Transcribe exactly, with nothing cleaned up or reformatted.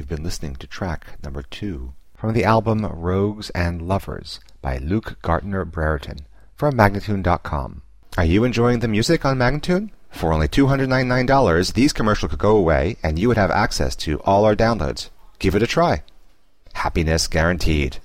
You've been listening to track number two from the album Rogues and Lovers by Luke Gartner Brereton from Magnatune dot com. Are you enjoying the music on Magnatune? For only two hundred ninety-nine dollars, these commercials could go away and you would have access to all our downloads. Give it a try. Happiness guaranteed.